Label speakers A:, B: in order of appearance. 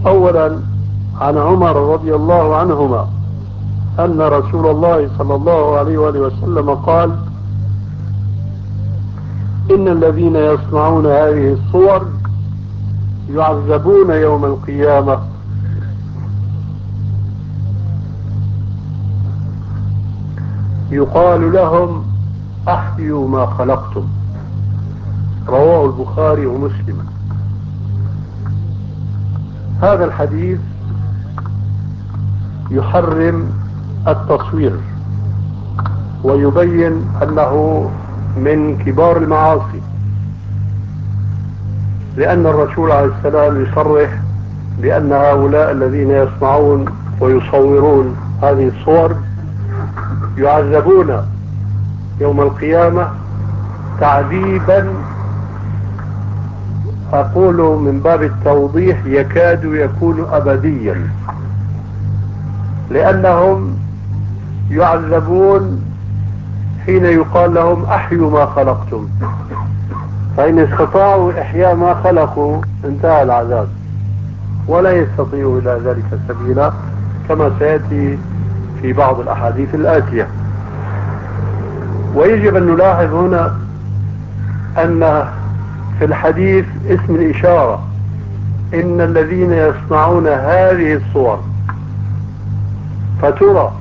A: أولا عن عمر رضي الله عنهما أن رسول الله صلى الله عليه وآله وسلم قال: إن الذين يصنعون هذه الصور يعذبون يوم القيامة يقال لهم أحيوا ما خلقتم. رواه البخاري ومسلم. هذا الحديث يحرم التصوير ويبين أنه من كبار المعاصي، لأن الرسول عليه السلام يصرح بأن هؤلاء الذين يصنعون ويصورون هذه الصور يعذبون يوم القيامة تعذيبا، أقول من باب التوضيح، يكاد يكون أبديا، لأنهم يعذبون حين يقال لهم أحيوا ما خلقتم، فإن استطاعوا إحياء ما خلقوا انتهى العذاب، ولا يستطيعوا إلى ذلك سبيلا كما سيأتي في بعض الأحاديث الآتية. ويجب أن نلاحظ هنا أن في الحديث اسم الإشارة، إن الذين يصنعون هذه الصور، فترى